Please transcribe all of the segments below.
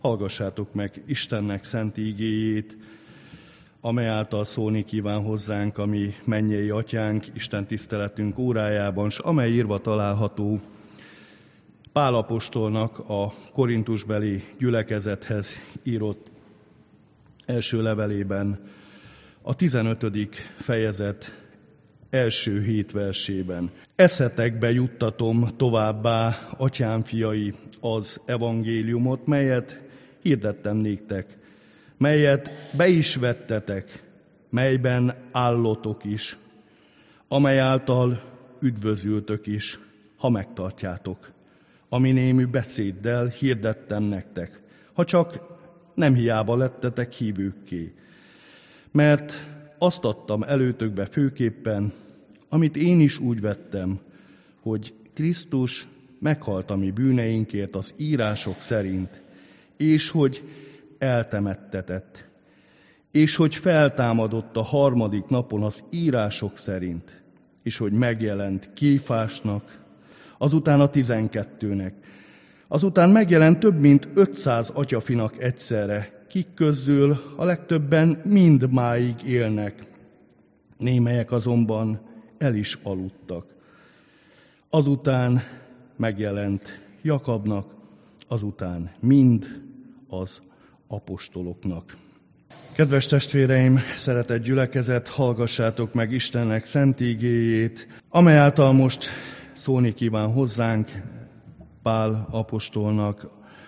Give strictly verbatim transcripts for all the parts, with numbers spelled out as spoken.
Hallgassátok meg Istennek szent ígéjét, amely által szólni kíván hozzánk a mi mennyei atyánk Isten tiszteletünk órájában, s amely írva található Pál apostolnak a korintusbeli gyülekezethez írott első levelében, a tizenötödik fejezet első hét versében. Eszetekbe juttatom továbbá, atyám fiai, az evangéliumot, melyet hirdettem néktek, melyet be is vettetek, melyben állotok is, amely által üdvözültök is, ha megtartjátok. Ami némű beszéddel hirdettem nektek, ha csak nem hiába lettetek hívőkké. Mert azt adtam előtökbe főképpen, amit én is úgy vettem, hogy Krisztus meghalt a mi bűneinkért az írások szerint, és hogy eltemettetett, és hogy feltámadott a harmadik napon az írások szerint, és hogy megjelent Kéfásnak, azután a tizenkettőnek, azután megjelent több mint ötszáz atyafinak egyszerre, kik közül a legtöbben mindmáig élnek, némelyek azonban el is aludtak. Azután megjelent Jakabnak, azután mind az apostoloknak. Kedves testvéreim, szeretett gyülekezet, hallgassátok meg Istennek szent ígéjét, amely által most szólni kíván hozzánk Pál apostolnak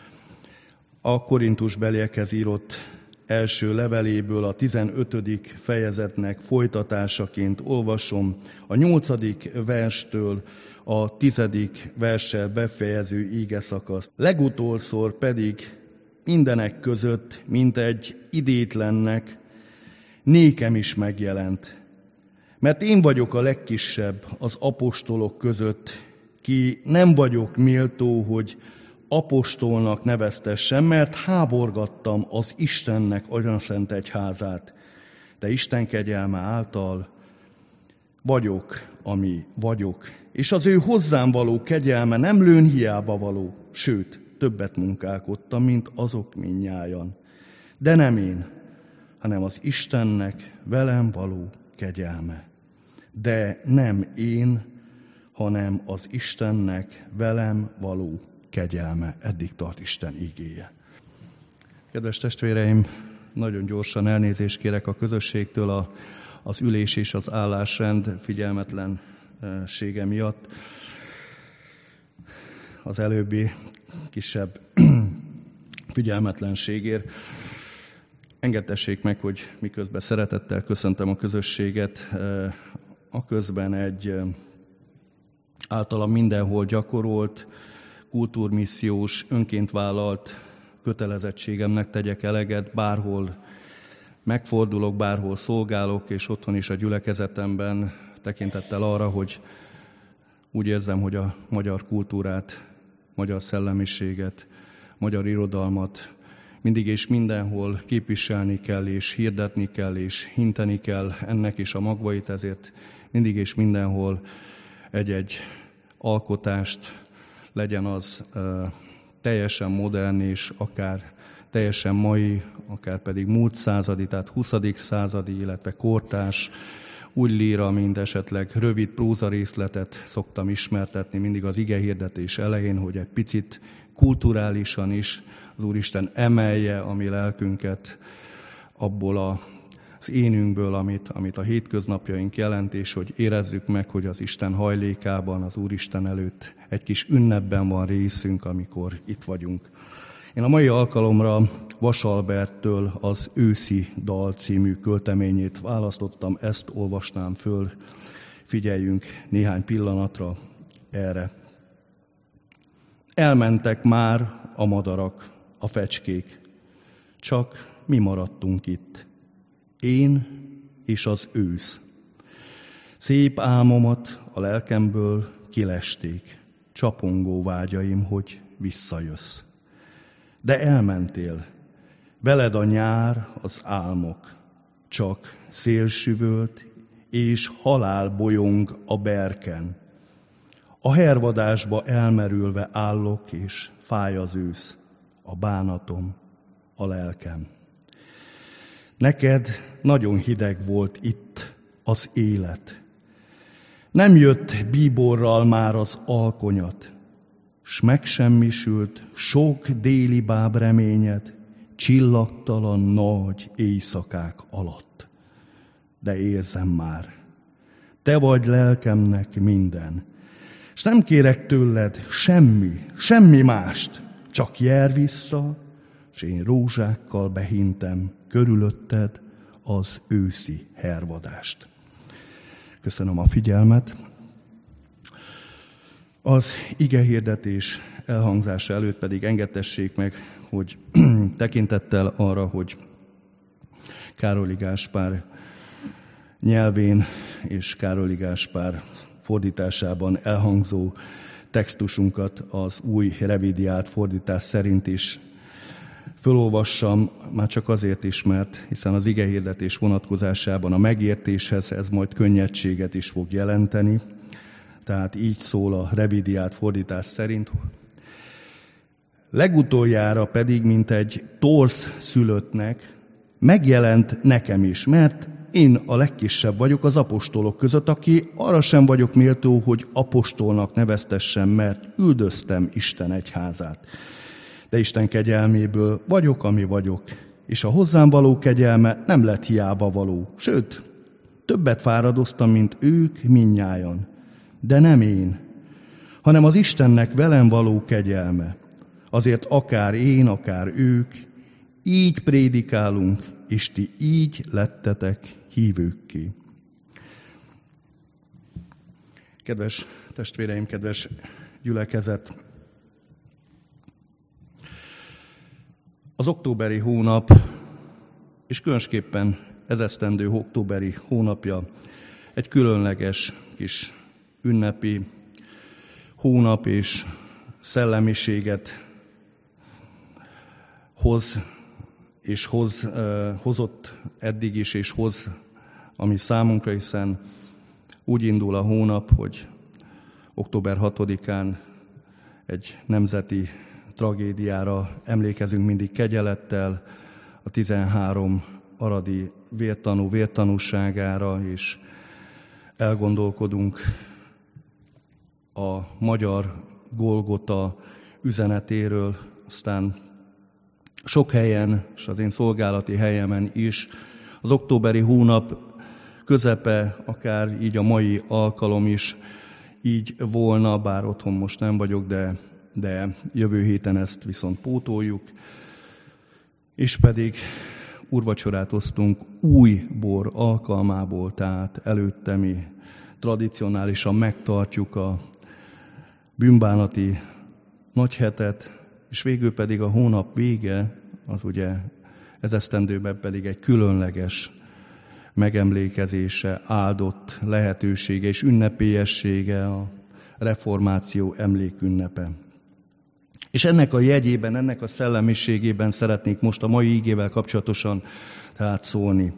a korintusbeliekhez írott első leveléből, a tizenötödik fejezetnek folytatásaként olvasom a nyolcadik verstől a tizedik verssel befejező ígeszakaszt. Legutolszor pedig mindenek között, mint egy idétlennek, nékem is megjelent. Mert én vagyok a legkisebb az apostolok között, ki nem vagyok méltó, hogy apostolnak neveztessem, mert háborgattam az Istennek atyaszent egyházát. De Isten kegyelme által vagyok, ami vagyok, és az ő hozzám való kegyelme nem lőn hiába való, sőt, többet munkálkodtam, mint azok mindnyájan. De nem én, hanem az Istennek velem való kegyelme. De nem én, hanem az Istennek velem való kegyelme. Eddig tart Isten ígéje. Kedves testvéreim, nagyon gyorsan elnézést kérek a közösségtől a, az ülés és az állásrend figyelmetlensége miatt. Az előbbi kisebb figyelmetlenségért. Engedtessék meg, hogy miközben szeretettel köszöntöm a közösséget, a közben egy általam mindenhol gyakorolt, kultúrmissziós, önként vállalt kötelezettségemnek tegyek eleget, bárhol megfordulok, bárhol szolgálok, és otthon is a gyülekezetemben tekintettel arra, hogy úgy érzem, hogy a magyar kultúrát, magyar szellemiséget, magyar irodalmat mindig és mindenhol képviselni kell, és hirdetni kell, és hinteni kell ennek is a magvait, ezért mindig és mindenhol egy-egy alkotást, legyen az uh, teljesen modern, és akár teljesen mai, akár pedig múlt századi, tehát huszadik századi, illetve kortárs, úgy líra, mint esetleg rövid próza részletet szoktam ismertetni mindig az igehirdetés elején, hogy egy picit kulturálisan is az Úristen emelje a mi lelkünket abból a az énünkből, amit, amit a hétköznapjaink jelent, és hogy érezzük meg, hogy az Isten hajlékában, az Úristen előtt egy kis ünnepben van részünk, amikor itt vagyunk. Én a mai alkalomra Vas Alberttől az Őszi dal című költeményét választottam, ezt olvasnám föl, figyeljünk néhány pillanatra erre. Elmentek már a madarak, a fecskék, csak mi maradtunk itt. Én és az ősz. Szép álmomat a lelkemből kilesték, csapongó vágyaim, hogy visszajössz. De elmentél, veled a nyár, az álmok, csak szélsüvölt és halál bolyong a berken. A hervadásba elmerülve állok, és fáj az ősz. a bánatom, a lelkem. Neked nagyon hideg volt itt az élet. Nem jött bíborral már az alkonyat, s megsemmisült sok déli báb reményed, csillagtalan nagy éjszakák alatt. De érzem már, te vagy lelkemnek minden, s nem kérek tőled semmi, semmi mást, csak jár vissza, s én rózsákkal behintem körülötted az őszi hervadást. Köszönöm a figyelmet. Az igehirdetés elhangzása előtt pedig engedtessék meg, hogy tekintettel arra, hogy Károli Gáspár nyelvén és Károli Gáspár fordításában elhangzó textusunkat az új revidiált fordítás szerint is fölolvassam, már csak azért is, mert hiszen az igehirdetés vonatkozásában a megértéshez ez majd könnyedséget is fog jelenteni. Tehát így szól a revidiált fordítás szerint. Legutoljára pedig, mint egy torz szülöttnek, megjelent nekem is, mert én a legkisebb vagyok az apostolok között, aki arra sem vagyok méltó, hogy apostolnak neveztessem, mert üldöztem Isten egyházát. De Isten kegyelméből vagyok, ami vagyok, és a hozzám való kegyelme nem lett hiába való. Sőt, többet fáradoztam, mint ők mindnyájan. De nem én, hanem az Istennek velem való kegyelme. Azért akár én, akár ők, így prédikálunk, és ti így lettetek hívőkké. Kedves testvéreim, kedves gyülekezet! Az októberi hónap, és különösképpen ez esztendő októberi hónapja egy különleges kis ünnepi hónap és szellemiséget hoz, és hoz, hozott eddig is, és hoz, ami számunkra, hiszen úgy indul a hónap, hogy október hatodikán egy nemzeti tragédiára emlékezünk mindig kegyelettel, a tizenhárom aradi vértanú vértanúságára, és elgondolkodunk a magyar Golgota üzenetéről, aztán sok helyen, és az én szolgálati helyemen is, az októberi hónap közepe, akár így a mai alkalom is így volna, bár otthon most nem vagyok, de, de jövő héten ezt viszont pótoljuk, és pedig úrvacsorát osztunk új bor alkalmából, tehát előtte mi tradicionálisan megtartjuk a bűnbánati nagyhetet, és végül pedig a hónap vége, az ugye ez esztendőben pedig egy különleges megemlékezése, áldott lehetősége és ünnepélyessége, a reformáció emlékünnepe. És ennek a jegyében, ennek a szellemiségében szeretnék most a mai ígével kapcsolatosan tehát szólni.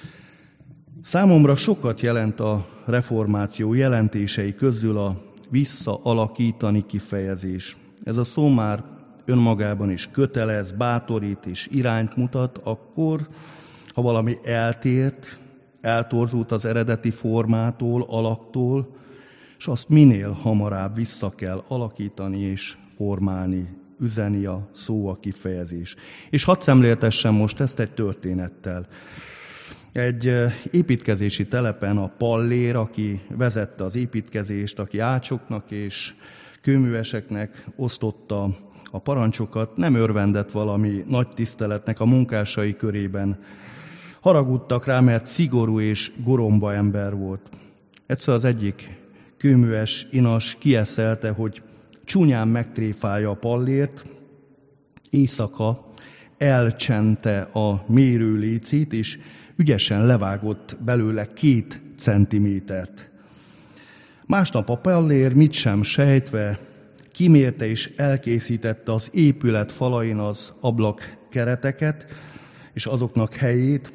Számomra sokat jelent a reformáció jelentései közül a visszaalakítani kifejezés. Ez a szó már önmagában is kötelez, bátorít és irányt mutat, akkor, ha valami eltért, eltorzult az eredeti formától, alaktól, és azt minél hamarabb vissza kell alakítani és formálni, üzeni a szó, a kifejezés. És hadd szemléltessem most ezt egy történettel. Egy építkezési telepen a pallér, aki vezette az építkezést, aki ácsoknak és kőműveseknek osztotta a parancsokat, nem örvendett valami nagy tiszteletnek a munkásai körében. Haragudtak rá, mert szigorú és goromba ember volt. Egyszer az egyik kőműves inas kieszelte, hogy csúnyán megtréfálja a pallért, éjszaka elcsente a mérőlécét, és ügyesen levágott belőle két centimétert. Másnap a pallér mit sem sejtve kimérte és elkészítette az épület falain az ablakkereteket és azoknak helyét.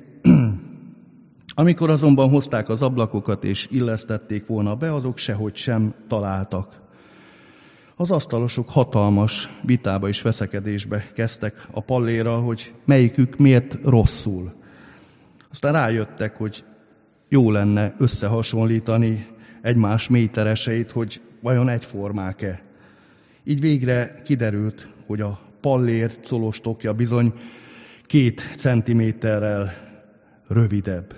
Amikor azonban hozták az ablakokat és illesztették volna be, azok sehogy sem találtak. Az asztalosok hatalmas vitába és veszekedésbe kezdtek a pallérral, hogy melyikük miért rosszul. Aztán rájöttek, hogy jó lenne összehasonlítani egymás métereseit, hogy vajon egyformák-e. Így végre kiderült, hogy a pallér colostokja bizony két centiméterrel rövidebb.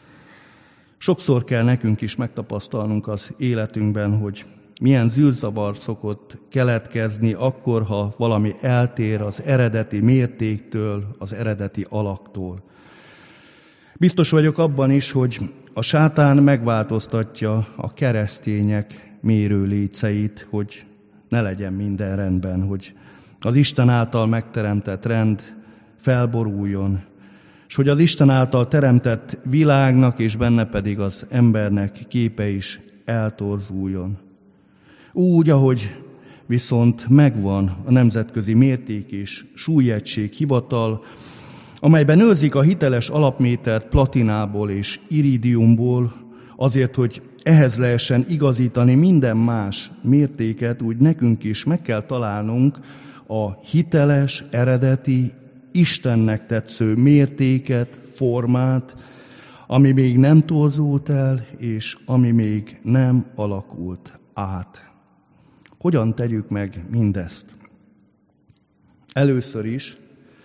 Sokszor kell nekünk is megtapasztalnunk az életünkben, hogy milyen zűrzavar szokott keletkezni akkor, ha valami eltér az eredeti mértéktől, az eredeti alaktól. Biztos vagyok abban is, hogy a sátán megváltoztatja a keresztények mérőléceit, hogy ne legyen minden rendben, hogy az Isten által megteremtett rend felboruljon, és hogy az Isten által teremtett világnak és benne pedig az embernek képe is eltorzuljon. Úgy, ahogy viszont megvan a nemzetközi mérték és súlyegység hivatal, amelyben őrzik a hiteles alapmétert platinából és iridiumból, azért, hogy ehhez lehessen igazítani minden más mértéket, úgy nekünk is meg kell találnunk a hiteles, eredeti, Istennek tetsző mértéket, formát, ami még nem torzult el, és ami még nem alakult át. Hogyan tegyük meg mindezt? Először is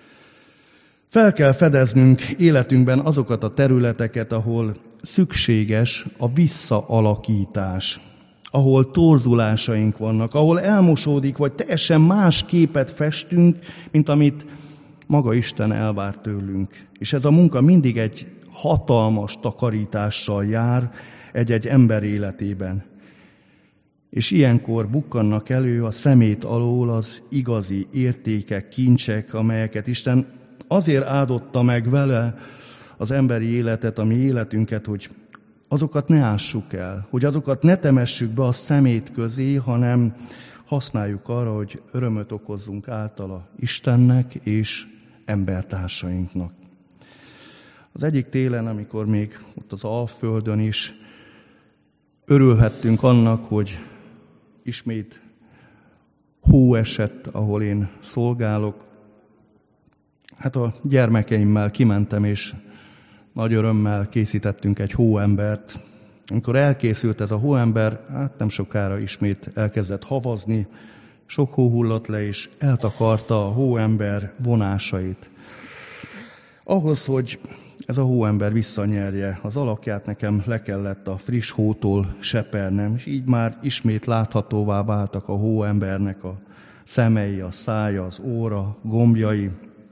fel kell fedeznünk életünkben azokat a területeket, ahol szükséges a visszaalakítás, ahol torzulásaink vannak, ahol elmosódik, vagy teljesen más képet festünk, mint amit maga Isten elvár tőlünk. És ez a munka mindig egy hatalmas takarítással jár egy-egy ember életében. És ilyenkor bukkannak elő a szemét alól az igazi értékek, kincsek, amelyeket Isten azért áldotta meg vele az emberi életet, a mi életünket, hogy azokat ne ássuk el, hogy azokat ne temessük be a szemét közé, hanem használjuk arra, hogy örömöt okozzunk általa Istennek és embertársainknak. Az egyik télen, amikor még ott az Alföldön is örülhettünk annak, hogy ismét hó esett, ahol én szolgálok, hát a gyermekeimmel kimentem, és nagy örömmel készítettünk egy hóembert. Amikor elkészült ez a hóember, hát nem sokára ismét elkezdett havazni, sok hó hullott le, és eltakarta a hóember vonásait. Ahhoz, hogy ez a hóember visszanyerje az alakját, nekem le kellett a friss hótól sepernem, és így már ismét láthatóvá váltak a hóembernek a szemei, a szája, az óra, gombjai.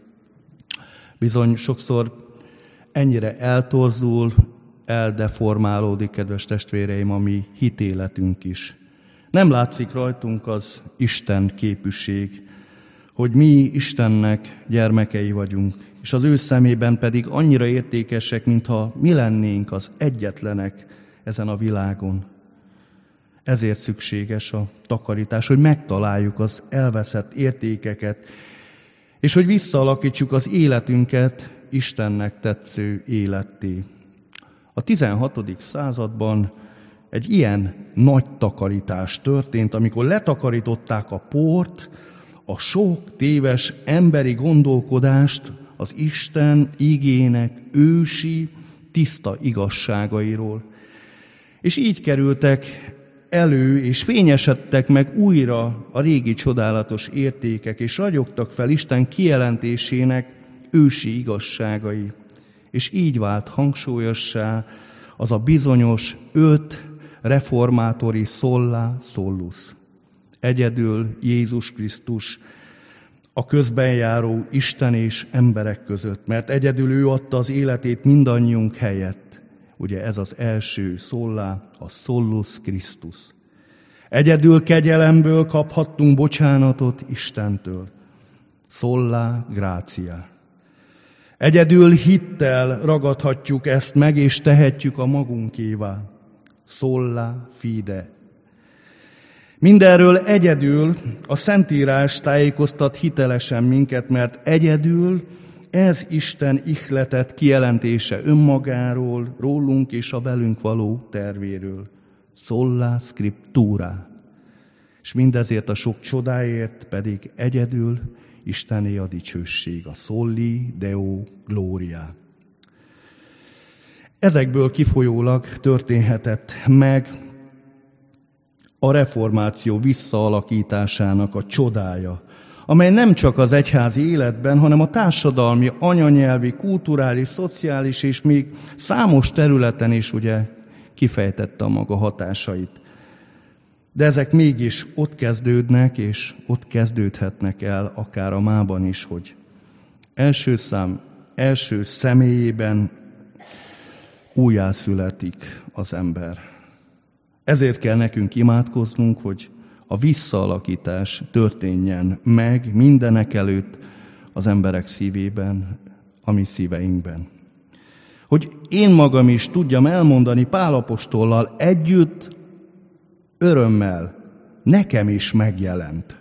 Bizony sokszor ennyire eltorzul, eldeformálódik, kedves testvéreim, a mi hitéletünk is. Nem látszik rajtunk az Isten képűség, hogy mi Istennek gyermekei vagyunk, és az ő szemében pedig annyira értékesek, mintha mi lennénk az egyetlenek ezen a világon. Ezért szükséges a takarítás, hogy megtaláljuk az elveszett értékeket, és hogy visszaalakítsuk az életünket Istennek tetsző életté. A tizenhatodik században egy ilyen nagy takarítás történt, amikor letakarították a port, a sok téves emberi gondolkodást az Isten igének ősi, tiszta igazságairól. És így kerültek elő, és fényesedtek meg újra a régi csodálatos értékek, és ragyogtak fel Isten kijelentésének ősi igazságai. És így vált hangsúlyossá az a bizonyos öt reformátori sola solus. Egyedül Jézus Krisztus a közbenjáró Isten és emberek között, mert egyedül ő adta az életét mindannyiunk helyett. Ugye ez az első sola, a solus Christus. Egyedül kegyelemből kaphattunk bocsánatot Istentől. Sola gratia. Egyedül hittel ragadhatjuk ezt meg, és tehetjük a magunkévá. Sola fide. Mindenről egyedül a Szentírás tájékoztat hitelesen minket, mert egyedül ez Isten ihletett kijelentése önmagáról, rólunk és a velünk való tervéről. Sola scriptura. és mindezért a sok csodáért pedig egyedül Istené a dicsőség, a Soli Deo Gloria. Ezekből kifolyólag történhetett meg a reformáció visszaalakításának a csodája, amely nem csak az egyházi életben, hanem a társadalmi, anyanyelvi, kulturális, szociális és még számos területen is ugye kifejtette a maga hatásait. De ezek mégis ott kezdődnek, és ott kezdődhetnek el akár a mában is, hogy első szám, első személyében újjászületik az ember. Ezért kell nekünk imádkoznunk, hogy a visszaalakítás történjen meg mindenek előtt az emberek szívében, a mi szíveinkben. Hogy én magam is tudjam elmondani Pál apostollal együtt, örömmel, nekem is megjelent.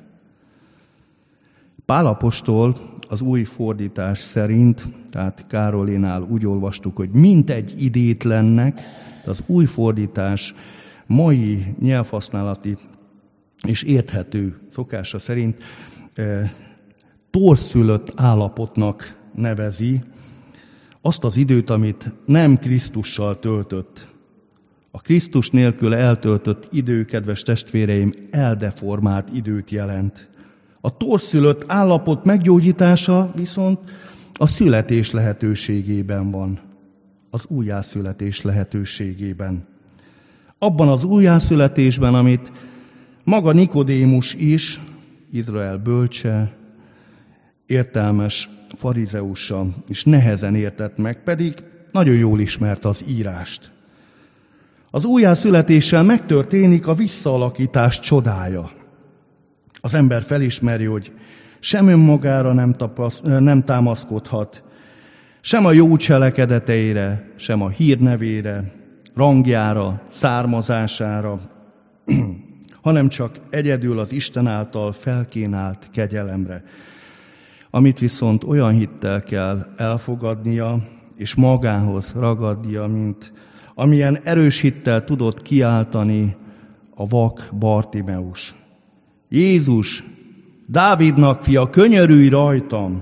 Pál apostol az új fordítás szerint, tehát Károlinál úgy olvastuk, hogy mintegy idétlennek, az új fordítás mai nyelvhasználati és érthető szokása szerint e, torszülött állapotnak nevezi azt az időt, amit nem Krisztussal töltött. A Krisztus nélkül eltöltött idő, kedves testvéreim, eldeformált időt jelent. A torszülött állapot meggyógyítása viszont a születés lehetőségében van, az újjászületés lehetőségében. Abban az újjászületésben, amit maga Nikodémus is, Izrael bölcse, értelmes farizeusa is nehezen értett meg, pedig nagyon jól ismert az írást. Az újjászületéssel megtörténik a visszaalakítás csodája. Az ember felismeri, hogy sem önmagára nem, tapasz, nem támaszkodhat, sem a jó cselekedeteire, sem a hírnevére, rangjára, származására, hanem csak egyedül az Isten által felkínált kegyelemre, amit viszont olyan hittel kell elfogadnia, és magához ragadnia, mint amilyen erős hittel tudott kiáltani a vak Bartimeus. Jézus, Dávidnak fia, könyörülj rajtam!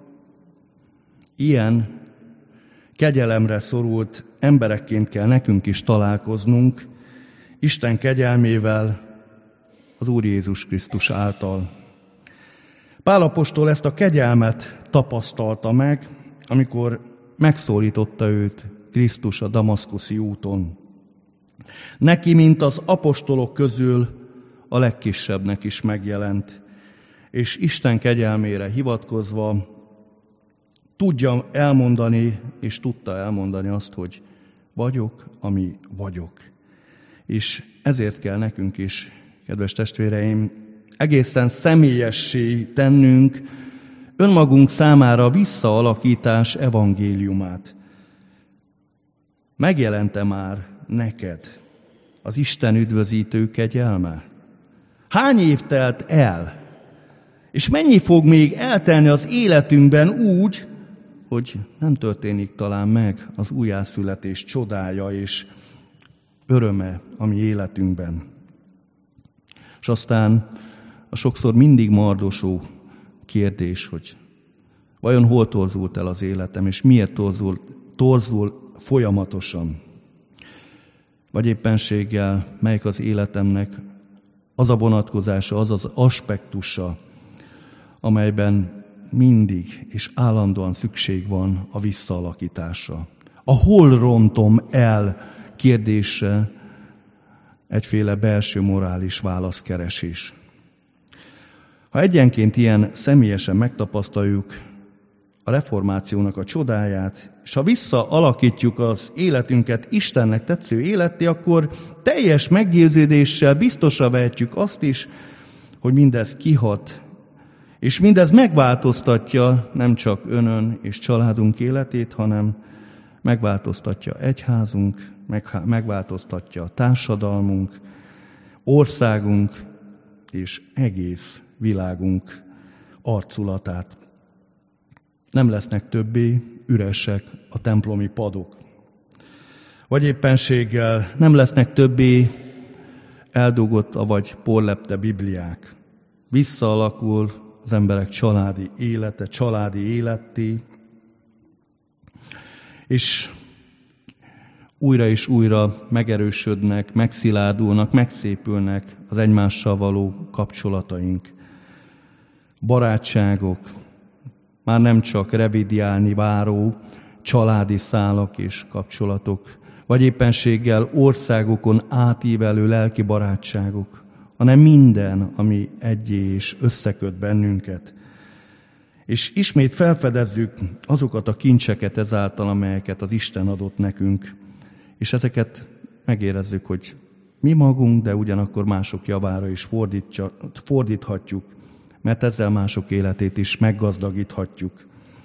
Ilyen kegyelemre szorult emberekként kell nekünk is találkoznunk, Isten kegyelmével, az Úr Jézus Krisztus által. Pál apostol ezt a kegyelmet tapasztalta meg, amikor megszólította őt Krisztus a damaszkuszi úton. Neki, mint az apostolok közül a legkisebbnek is megjelent, és Isten kegyelmére hivatkozva tudja elmondani, és tudta elmondani azt, hogy vagyok, ami vagyok. És ezért kell nekünk is, kedves testvéreim, egészen személyessé tennünk önmagunk számára a visszaalakítás evangéliumát. Megjelente már neked az Isten üdvözítő kegyelme? Hány év telt el? És mennyi fog még eltelni az életünkben úgy, hogy nem történik talán meg az újjászületés csodája és öröme a mi életünkben? És aztán a sokszor mindig mardosó kérdés, hogy vajon hol torzult el az életem, és miért torzul, torzul folyamatosan? Vagy éppenséggel melyik az életemnek az a vonatkozása, az az aspektusa, amelyben mindig és állandóan szükség van a visszaalakításra. A hol rontom el kérdésre egyféle belső morális válaszkeresés. Ha egyenként ilyen személyesen megtapasztaljuk a reformációnak a csodáját, és ha visszaalakítjuk az életünket Istennek tetsző életté, akkor teljes meggyőződéssel biztosra vehetjük azt is, hogy mindez kihat, és mindez megváltoztatja nem csak önön és családunk életét, hanem megváltoztatja egyházunk, megváltoztatja a társadalmunk, országunk és egész világunk arculatát. Nem lesznek többé üresek a templomi padok. Vagy éppenséggel nem lesznek többé eldugott, avagy porlepte Bibliák. Visszaalakul az emberek családi élete, családi életté, és újra és újra megerősödnek, megszilárdulnak, megszépülnek az egymással való kapcsolataink. Barátságok, már nem csak revidiálni váró családi szálak és kapcsolatok, vagy éppenséggel országokon átívelő lelki barátságok, hanem minden, ami egyé és összeköt bennünket. És ismét felfedezzük azokat a kincseket ezáltal, amelyeket az Isten adott nekünk, és ezeket megérezzük, hogy mi magunk, de ugyanakkor mások javára is fordíthatjuk, mert ezzel mások életét is meggazdagíthatjuk.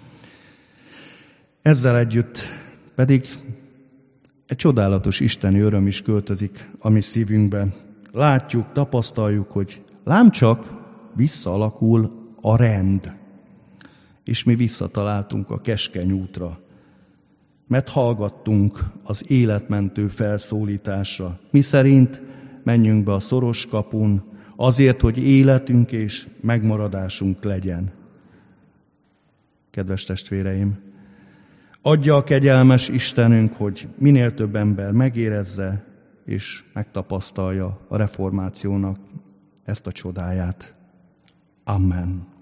Ezzel együtt pedig egy csodálatos isteni öröm is költözik a mi szívünkbe. Látjuk, tapasztaljuk, hogy lám csak visszaalakul a rend, és mi visszataláltunk a keskeny útra, mert hallgattunk az életmentő felszólításra. Mi szerint menjünk be a szoros kapun, azért, hogy életünk és megmaradásunk legyen. Kedves testvéreim, adja a kegyelmes Istenünk, hogy minél több ember megérezze és megtapasztalja a reformációnak ezt a csodáját. Amen.